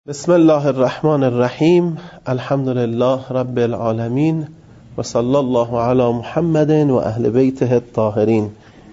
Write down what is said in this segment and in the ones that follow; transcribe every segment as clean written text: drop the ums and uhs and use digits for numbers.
بسم الله الرحمن الرحیم. الحمد لله رب العالمین و صلی الله علی محمد و اهل بیته الطاهرین.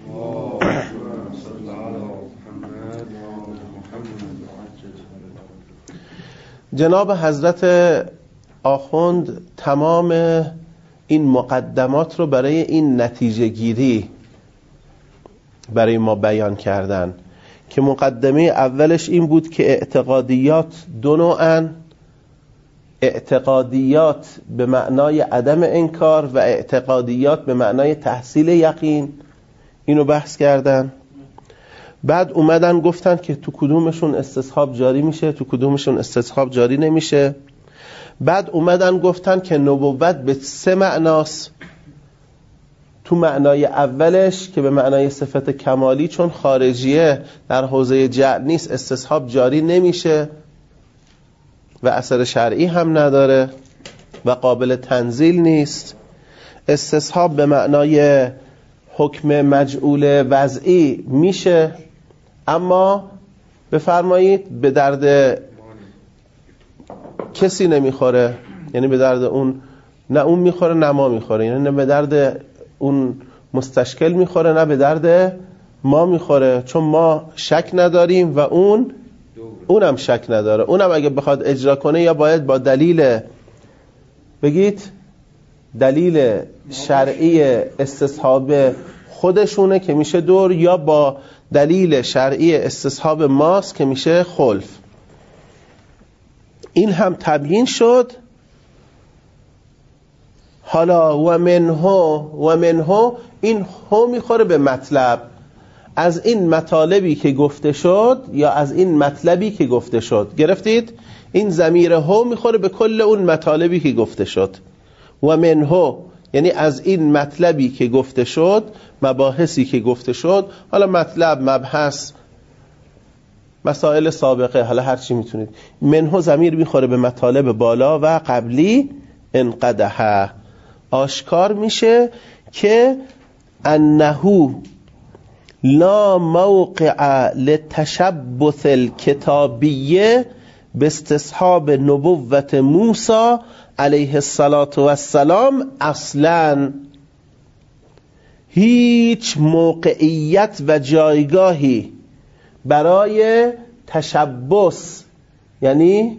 جناب حضرت آخوند تمام این مقدمات رو برای این نتیجه گیری برای ما بیان کردن که مقدمه اولش این بود که اعتقادیات دو نوعن: اعتقادیات به معنای عدم انکار و اعتقادیات به معنای تحصیل یقین. اینو بحث کردن. بعد اومدن گفتن که تو کدومشون استصحاب جاری میشه، تو کدومشون استصحاب جاری نمیشه. بعد اومدن گفتن که نبوت به سه معناست. تو معنای اولش که به معنای صفت کمالی، چون خارجیه در حوزه جعل نیست، استصحاب جاری نمیشه و اثر شرعی هم نداره و قابل تنزیل نیست. استصحاب به معنای حکم مجعول وضعی میشه، اما بفرمایید به درد کسی نمیخوره، یعنی به درد اون نه اون میخوره نه ما میخوره، یعنی نه به درد اون مستشکل میخوره نه به درد ما میخوره، چون ما شک نداریم و اونم شک نداره. اونم اگه بخواد اجرا کنه یا باید با دلیل، بگید دلیل شرعی استصحاب خودشونه که میشه دور، یا با دلیل شرعی استصحاب ماست که میشه خلف. این هم تبیین شد. حالا و منهو این هو میخوره به مطلب. از این مطالبی که گفته شد یا از این مطلبی که گفته شد، گرفتید؟ این ضمیر هو میخوره به کل اون مطالبی که گفته شد. و منهو یعنی از این مطلبی که گفته شد، مباحثی که گفته شد. حالا مطلب، مبحث، مسائل سابقه، حالا هر چی میتونید. منهو ضمیر میخوره به مطالب بالا و قبلی. انقدح آشکار میشه که انهو لا موقع لتشبث الکتابیه به استصحاب نبوت موسی علیه السلام اصلا. هیچ موقعیت و جایگاهی برای تشبث یعنی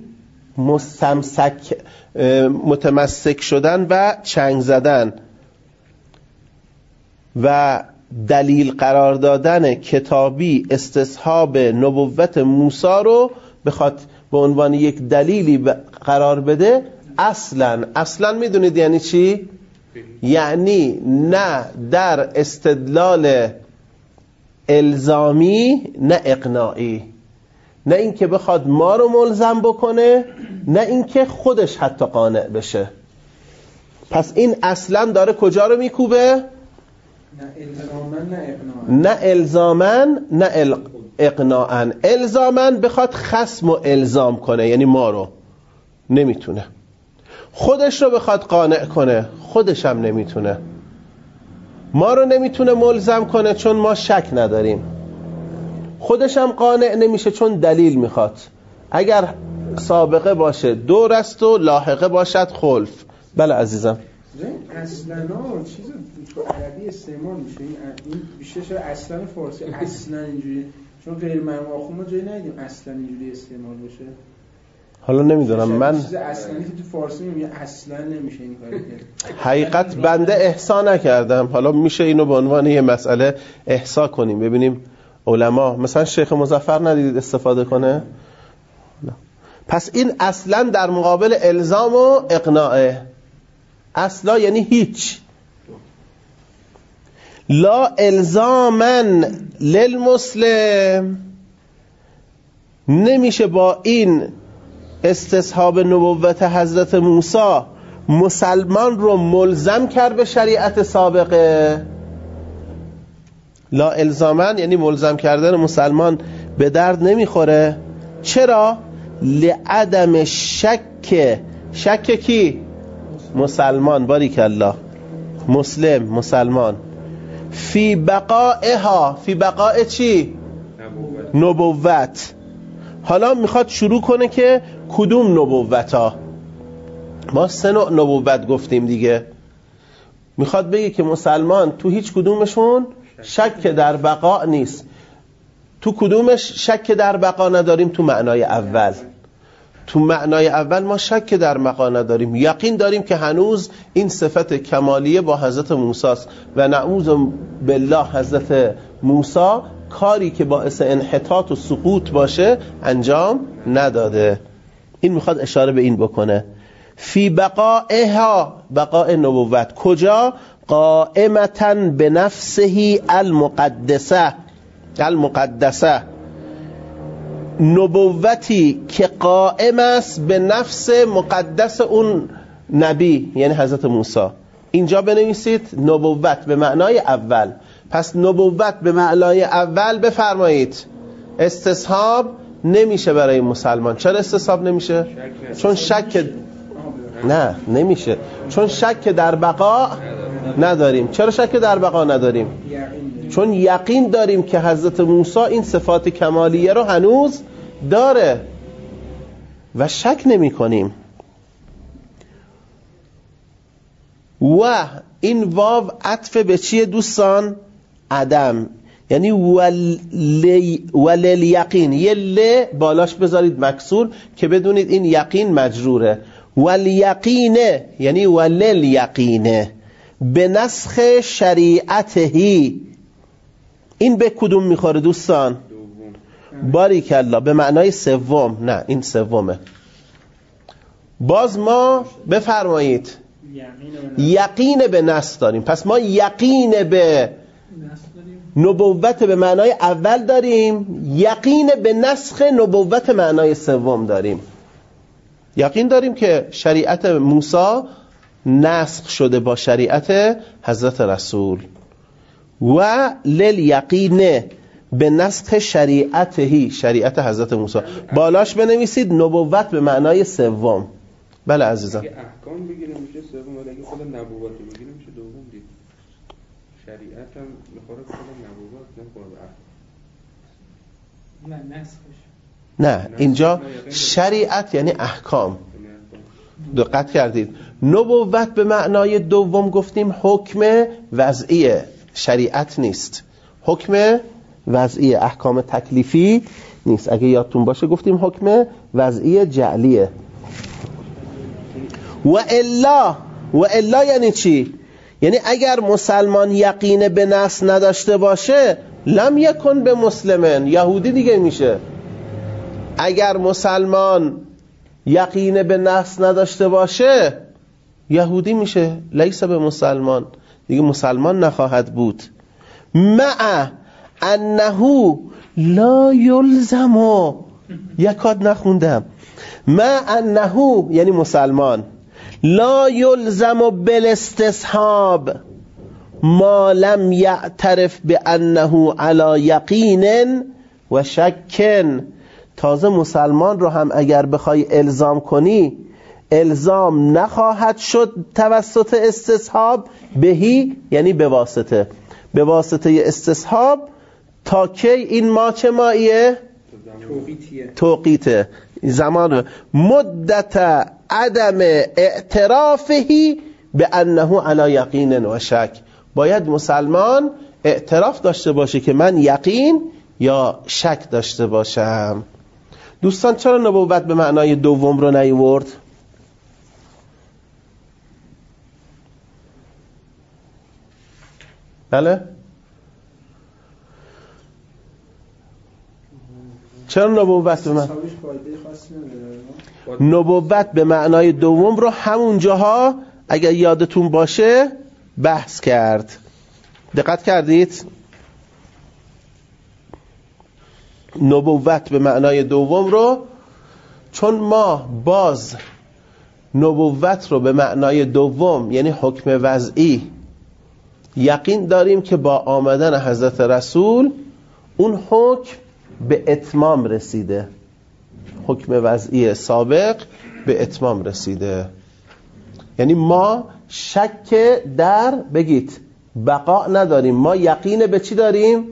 متمسک شدن و چنگ زدن و دلیل قرار دادن کتابی استصحاب نبوت موسی رو بخواد به عنوان یک دلیلی قرار بده، اصلا میدونید یعنی چی؟ یعنی نه در استدلال الزامی نه اقناعی، نه این که بخواد ما رو ملزم بکنه، نه این که خودش حتی قانع بشه. پس این اصلا داره کجا رو میکوبه؟ نه الزاماً نه اقناعاً. الزاماً بخواد خصم و الزام کنه، یعنی ما رو، نمیتونه. خودش رو بخواد قانع کنه، خودش هم نمیتونه. ما رو نمیتونه ملزم کنه چون ما شک نداریم. خودش هم قانع نمیشه چون دلیل میخواد. اگر سابقه باشه دور است و لاحقه باشد خلف. بله عزیزم. اصلا چیز تو عربی استعمال میشه، این بیشتر شده اصلا فارسی اصلا اینجوری، چون غیر مرموم ما جایی ندیدیم اصلا اینجوری استعمال بشه. حالا نمیدونم، من چیز اصلا که تو فارسی میگه اصلا نمیشه این کاری که حقیقت بنده احسا نکردم. حالا میشه اینو به عنوان یه مسئله احسا کنیم، ببینیم علما مثلا شیخ مظفر ندیدید استفاده کنه؟ نه. پس این اصلا در مقابل الزام و اقناعه. اصلا یعنی هیچ. لا الزامن للمسلم، نمیشه با این استصحاب نبوت حضرت موسی مسلمان رو ملزم کرد به شریعت سابقه. لا الزامن یعنی ملزم کردن مسلمان به درد نمیخوره. چرا؟ لعدم شک کی؟ مسلمان. باریک الله. مسلمان فی بقائها. فی بقاء چی؟ نبوت. حالا میخواد شروع کنه که کدوم نبوتا؟ ما 3 نوع نبوت گفتیم دیگه. میخواد بگه که مسلمان تو هیچ کدومشون شک در بقا نیست. تو کدومش شک در بقا نداریم؟ تو معنای اول. تو معنای اول ما شک در بقا نداریم، یقین داریم که هنوز این صفت کمالیه با حضرت موسی است و نعوذ بالله حضرت موسی کاری که باعث انحطاط و سقوط باشه انجام نداده. این میخواد اشاره به این بکنه. فی بقائها، بقاء نبوت کجا؟ قائمتا به نفسه المقدسه، نبوتی که قائم است به نفس مقدس اون نبی، یعنی حضرت موسی. اینجا بنویسید نبوت به معنای اول. پس نبوت به معنای اول بفرمایید استصحاب نمیشه برای مسلمان. چرا استصحاب نمیشه؟ چون شک نه نمیشه، چون شک در بقا نداریم. چرا شک در بقا نداریم؟ چون یقین داریم که حضرت موسی این صفات کمالیه رو هنوز داره و شک نمی کنیم. و این واو عطف به چیه دوستان؟ عدم، یعنی ولل یقین. یه ل بالاش بذارید مکسور که بدونید این یقین مجروره. والیقینه یعنی ولل یقینه به نسخ شریعتهی. این به کدوم میخوره دوستان؟ باریکالله، به معنای سوم. نه این سومه. باز ما بفرمایید یقین به نسخ داریم. پس ما یقین به نبوت به معنای اول داریم، یقین به نسخ نبوت معنای سوم داریم. یقین داریم که شریعت موسی نسخ شده با شریعت حضرت رسول. و لیقین به نسخ شریعتهی، شریعت حضرت موسی. بالاش بنویسید نبوت به معنای سوم. بله عزیزم. اگه احکام بگیریم میشه سوم، ولی اگه خود نبوت بگیریم میشه دوم دید. شریعت هم میخوره به خود نبوت، نمیخوره به احکام. نه نسخش. نه اینجا شریعت یعنی احکام. دقت کردید؟ نبوت به معنای دوم گفتیم حکم وضعی، شریعت نیست. حکم وضعی، احکام تکلیفی نیست. اگه یادتون باشه گفتیم حکم وضعی جعلیه. و الا یعنی چی؟ یعنی اگر مسلمان یقین به نص نداشته باشه لم یکن به مسلمن، یهودی دیگه میشه. اگر مسلمان یقین به نص نداشته باشه یهودی میشه، لیس به مسلمان، دیگه مسلمان نخواهد بود. مع انه لا یلزم، یکاد نخوندم. مع انه یعنی مسلمان، لا یلزم بالاستصحاب ما لم یعترف بانه علی یقین و شک. تازه مسلمان رو هم اگر بخوای الزام کنی الزام نخواهد شد توسط استصحاب، بهی یعنی به واسطه استصحاب. تا کی این ما چه ماییه؟ توقیته، زمان مدت عدم اعترافهی به انه علی یقین و شک. باید مسلمان اعتراف داشته باشه که من یقین یا شک داشته باشم. دوستان چرا نبوت به معنای دوم رو نیورد؟ بله؟ چرا نبوت به معنای دوم رو همون جاها اگر یادتون باشه بحث کرد. دقت کردید؟ نبوت به معنای دوم رو چون ما باز نبوت رو به معنای دوم یعنی حکم وضعی یقین داریم که با آمدن حضرت رسول اون حکم به اتمام رسیده، حکم وضعی سابق به اتمام رسیده. یعنی ما شک در بگید بقا نداریم، ما یقین به چی داریم؟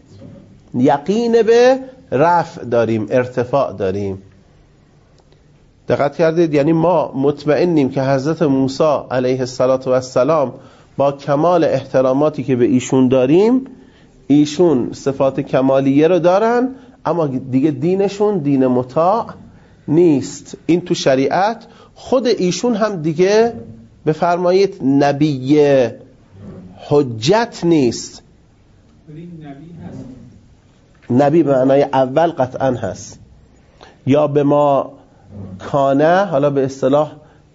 یقین به رفع داریم، ارتفاع داریم. دقت کردید؟ یعنی ما مطمئنیم که حضرت موسی علیه السلام با کمال احتراماتی که به ایشون داریم، ایشون صفات کمالیه رو دارن، اما دیگه دینشون دین مطاع نیست. این تو شریعت. خود ایشون هم دیگه بفرمایید نبی حجت نیست. نبی به معنای اول قطعا هست، یا به ما کانه، حالا به اصطلاح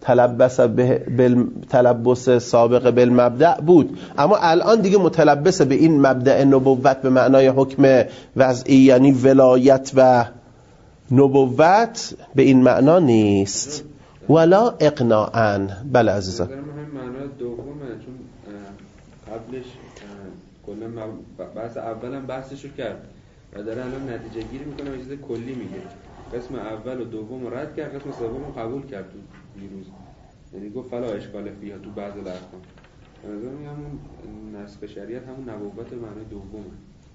تلبس سابق بالمبدأ بود، اما الان دیگه متلبس به این مبدأ نبوت به معنای حکم وضعی، یعنی ولایت و نبوت به این معنا نیست. ولا اقناعاً. بله عزیزان، همین معنای دومه، چون قبلش کلا بحث اولم بحثشو کرد و داره الان نتیجه گیری میکنه و چیز کلی میگه. قسم اول و دوم رد کرد، قسم سوم قبول کرد تو دیروز. یعنی گفت فلا اشکال فیها تو بعض الاحکام. به نظر میاد همون نسخ شریعت همون نبوت به معنای دومه.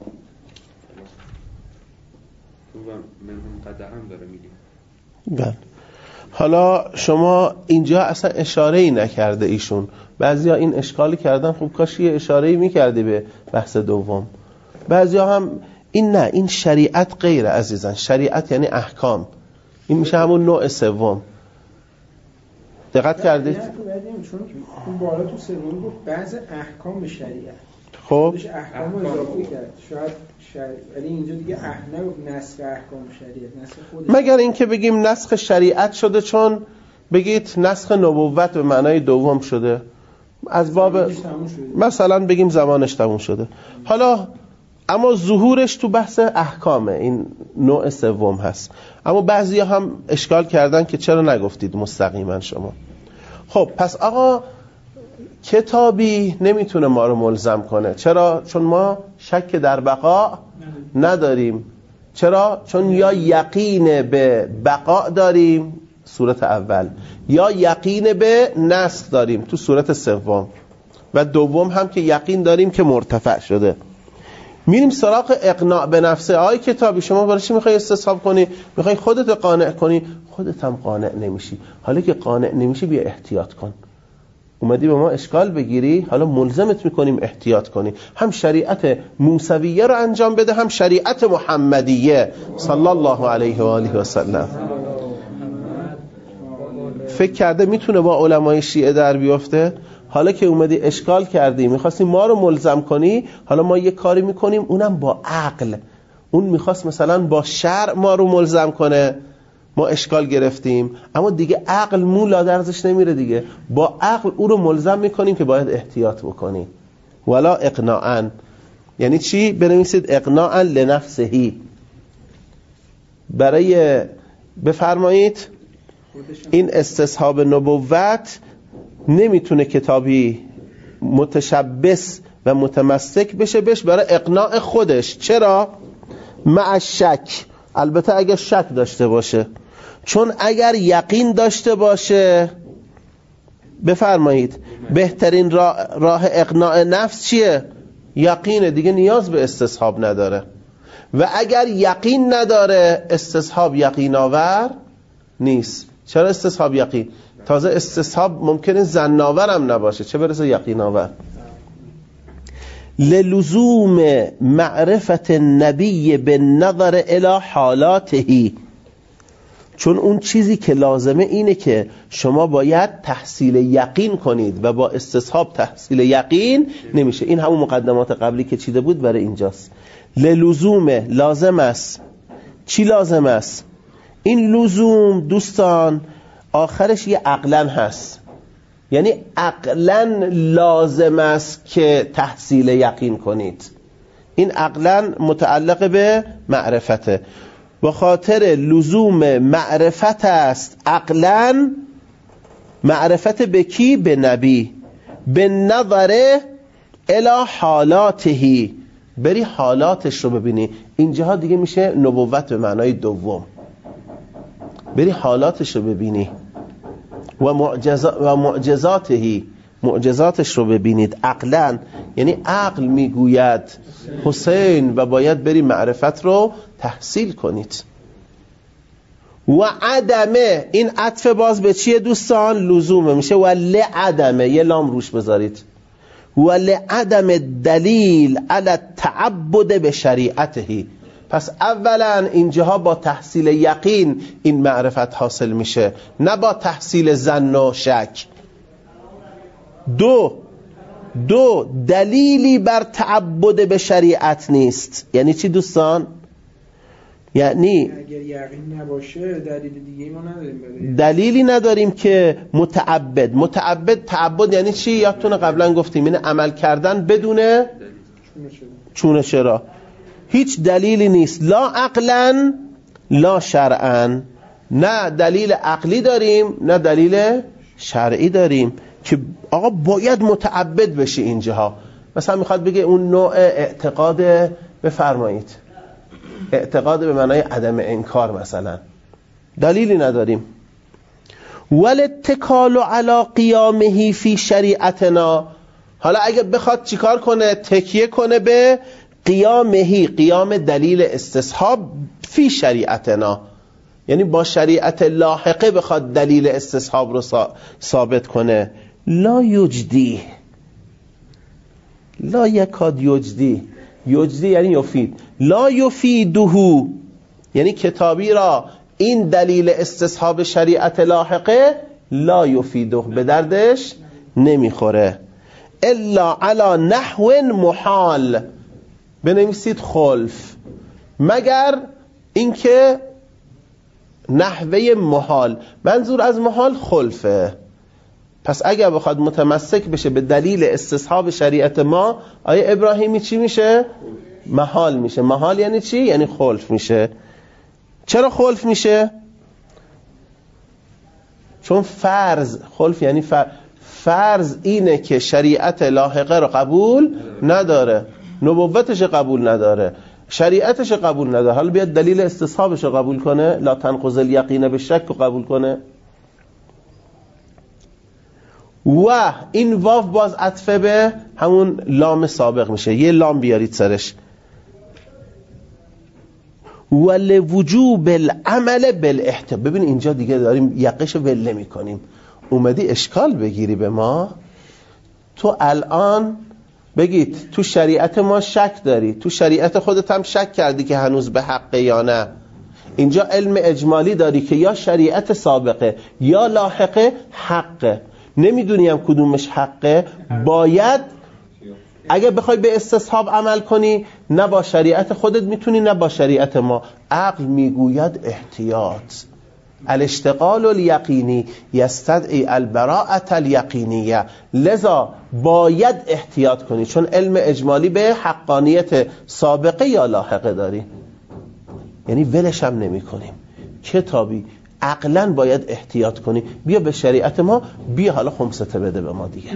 تو من قد هم داره میگه. بله. حالا شما اینجا اصلا اشاره‌ای نکرده ایشون. بعضیا این اشکالی کردن، خب کاش یه اشاره‌ای میکردی به بحث دوم. بعضیا هم این نه، این شریعت غیر عزیزان. شریعت یعنی احکام. این میشه همون نوع سوم. دقت کردید؟ چون اون بالا تو سوم گفت بعض احکام شریعت. خب احکام رو اضافه کرد. شاید ولی اینجا دیگه نه نسخ احکام شریعت، نسخ خودش. مگر اینکه بگیم نسخ شریعت شده، چون بگید نسخ نبوت به معنای دوم شده، از باب مثلا بگیم زمانش تموم شده. حالا اما ظهورش تو بحث احکامه، این نوع سوم هست. اما بعضیا هم اشکال کردن که چرا نگفتید مستقیما شما. خب پس آقا کتابی نمیتونه ما رو ملزم کنه. چرا؟ چون ما شک در بقا نداریم. چرا؟ چون یا یقین به بقا داریم صورت اول، یا یقین به نسخ داریم تو صورت سوم، و دوم هم که یقین داریم که مرتفع شده. میریم سراغ اقناع به نفسه. آی کتابی شما برای چی میخوای استصحاب کنی؟ میخوای خودت قانع کنی، خودت هم قانع نمیشی. حالا که قانع نمیشی بیا احتیاط کن. اومدی به ما اشکال بگیری، حالا ملزمت میکنیم احتیاط کنی. هم شریعت موسویه رو انجام بده، هم شریعت محمدیه صلی الله علیه و آله و سلم. فکر کرده میتونه با علمای شیعه در بیفته؟ حالا که اومدی اشکال کردی، میخواستی ما رو ملزم کنی، حالا ما یه کاری میکنیم اونم با عقل. اون میخواست مثلا با شرع ما رو ملزم کنه، ما اشکال گرفتیم، اما دیگه عقل مولا درزش نمیره دیگه. با عقل او رو ملزم میکنیم که باید احتیاط بکنی. ولا اقناعاً یعنی چی؟ بنویسید اقناعاً لنفسهی. برای بفرمایید این استصحاب نبوت نمیتونه کتابی متشبث و متمسک بشه بهش برای اقناع خودش. چرا؟ مع شک. البته اگر شک داشته باشه، چون اگر یقین داشته باشه بفرمایید بهترین راه اقناع نفس چیه؟ یقینه، دیگه نیاز به استصحاب نداره. و اگر یقین نداره استصحاب یقین آور نیست. چرا استصحاب یقین؟ تازه استصحاب ممکنه ظن آور هم نباشه، چه برسه یقین آور. للزوم معرفت النبی بالنظر الى حالاته. چون اون چیزی که لازمه اینه که شما باید تحصیل یقین کنید و با استصحاب تحصیل یقین نمیشه. این همون مقدمات قبلی که چیده بود برای اینجاست. للزوم لازم است. چی لازم است؟ این لزوم دوستان آخرش یه عقلن هست، یعنی عقلن لازم است که تحصیل یقین کنید. این عقلن متعلق به معرفته. با خاطر لزوم معرفت است عقلن. معرفت به کی؟ به نبی. به نظر الی حالاتهی. بری حالاتش رو ببینی. اینجاها دیگه میشه نبوت به معنای دوم. بری حالاتش رو ببینی و معجزاتهی. معجزاتش رو ببینید عقلن، یعنی عقل میگوید حسین و باید بری معرفت رو تحصیل کنید. و عدمه، این عطف باز به چیه دوستان؟ لزومه، میشه و لعدمه، یه لام روش بذارید، و لعدم دلیل علی التعبد به شریعته. پس اولا اینجاها با تحصیل یقین این معرفت حاصل میشه، نه با تحصیل ظن و شک. دو دلیلی بر تعبد به شریعت نیست. یعنی چی دوستان؟ یعنی اگر یقین نباشه دلیل دیگه ما نداریم، دلیلی نداریم که متعبد تعبد یعنی چی؟ یادتونه قبلا گفتیم این عمل کردن بدون چونه چرا. هیچ دلیلی نیست، لا عقلا لا شرعا، نه دلیل عقلی داریم نه دلیل شرعی داریم که آقا باید متعبد بشی اینجاها. مثلا میخواد بگه اون نوع اعتقاد، بفرمایید اعتقاد به معنای عدم انکار، مثلا دلیلی نداریم. والاتکال علی قیامه فی شریعتنا، حالا اگه بخواد چیکار کنه؟ تکیه کنه به قیامه، قیام دلیل استصحاب فی شریعتنا، یعنی با شریعت لاحقه بخواد دلیل استصحاب رو ثابت کنه. لا یجدی، لا یکاد یجدی، یجدی یعنی یفید، لا یفیده، یعنی کتابی را این دلیل استصحاب شریعت لاحقه لا یفیده، به دردش نمیخوره. الا علی نحو محال، بنویسید خلف، مگر اینکه نحوه محال، منظور از محال خلفه. پس اگر بخواد متمسک بشه به دلیل استصحاب شریعت ما، آیه ابراهیمی چی میشه؟ محال میشه. محال یعنی چی؟ یعنی خلف میشه. چرا خلف میشه؟ چون فرض، خلف یعنی فرض اینه که شریعت لاحقه رو قبول نداره، نبوتش قبول نداره، شریعتش قبول نداره، حالا بیاد دلیل استصحابش رو قبول کنه، لا تنقض الیقین به شک رو قبول کنه. و این واو باز عطفه به همون لام سابق میشه، یه لام بیارید سرش. ولوجوب العمل بالاحتیاط. ببین اینجا دیگه داریم یقش وله میکنیم، اومدی اشکال بگیری به ما. تو الان بگید تو شریعت ما شک داری، تو شریعت خودت هم شک کردی که هنوز به حقه یا نه. اینجا علم اجمالی داری که یا شریعت سابقه یا لاحقه حقه، نمیدونیم کدومش حقه. باید اگه بخوای به استصحاب عمل کنی، نه با شریعت خودت میتونی نه با شریعت ما. عقل میگوید احتیاط، الاشتغال الیقینی یستدعی البراءة الیقینیه، لذا باید احتیاط کنی، چون علم اجمالی به حقانیت سابقه یا لاحقه داری، یعنی ولش هم نمی کنیم. کتابی عقلا باید احتیاط کنی، بیا به شریعت ما، بیا حالا خمسته بده به ما دیگه،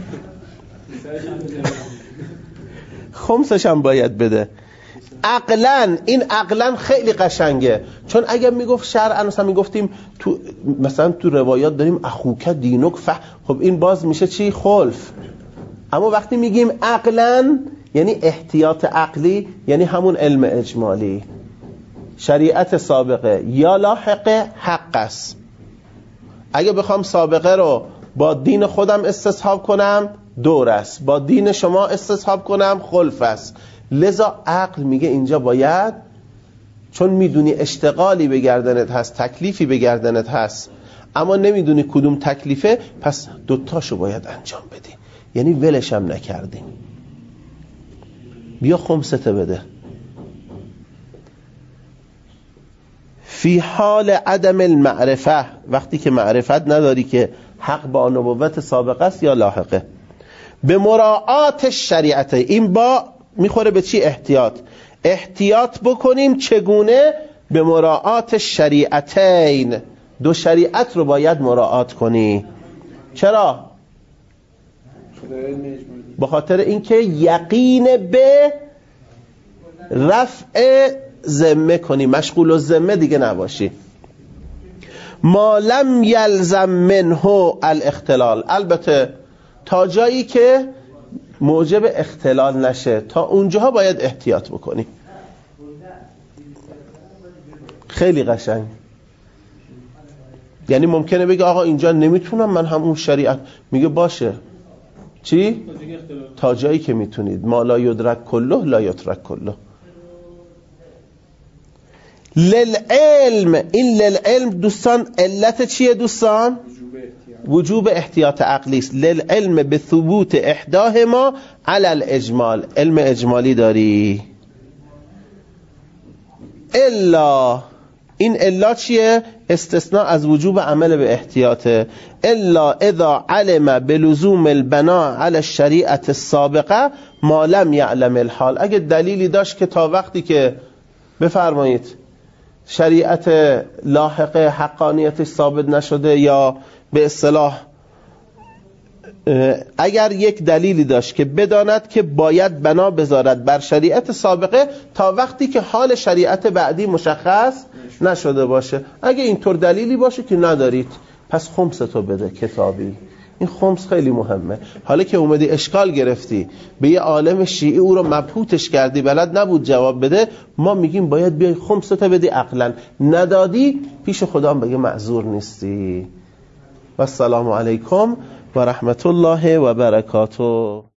خمسش هم باید بده. عقلا، این عقلا خیلی قشنگه، چون اگر میگفت شرعا، مثلا میگفتیم تو مثلا تو روایات داریم اخوک دینک خب این باز میشه چی؟ خلف. اما وقتی میگیم عقلا یعنی احتیاط عقلی، یعنی همون علم اجمالی. شریعت سابقه یا لاحقه حق است. اگه بخوام سابقه رو با دین خودم استصحاب کنم دور است، با دین شما استصحاب کنم خلف است. لذا عقل میگه اینجا باید، چون میدونی اشتغالی به گردنت هست، تکلیفی به گردنت هست، اما نمیدونی کدوم تکلیفه، پس دوتاشو باید انجام بدی، یعنی ولش هم نکردیم. بیا خمسته بده. فی حال عدم المعرفه، وقتی که معرفت نداری که حق با نبوت سابقه است یا لاحقه. به مراعات شریعت، این با میخوره به چی؟ احتیاط بکنیم. چگونه؟ به مراعات شریعتین، دو شریعت رو باید مراعات کنی. چرا؟ به خاطر اینکه یقین به رفع ذمه کنی، مشغول الذمه دیگه نباشی. ما لم یلزم منه الاختلال، البته تا جایی که موجب اختلال نشه، تا اونجاها باید احتیاط بکنی. خیلی قشنگ. یعنی ممکنه بگه آقا اینجا نمیتونم من همون شریعت، میگه باشه چی؟ تا جایی که میتونید، ما لا یدرک کله لا یترک کله. للعلم، این للعلم دوستان علت چیه دوستان؟ وجوب احتیاط عقلی است. للعلم به ثبوت احداهما علی الاجمال، علم اجمالی داری. الا، این الا چیه؟ استثناء از وجوب عمل به احتیاطه. الا اذا علم بلزوم البناء علی الشریعه السابقه ما لم یعلم الحال. اگه دلیلی داشت که تا وقتی که بفرمایید شریعت لاحقه حقانیتش ثابت نشده، یا به اصطلاح اگر یک دلیلی داشت که بداند که باید بنا بذارد بر شریعت سابقه تا وقتی که حال شریعت بعدی مشخص نشده باشه. اگه اینطور دلیلی باشه که ندارید، پس خمس تو بده کتابی. این خمس خیلی مهمه. حالا که اومدی اشکال گرفتی به یه عالم شیعی، او رو مبهوتش کردی، بلد نبود جواب بده، ما میگیم باید بیای خمس تو بدی. عقلا ندادی پیش خدا هم بگه معذور نیستی. و السلام علیکم و رحمت الله و برکاته.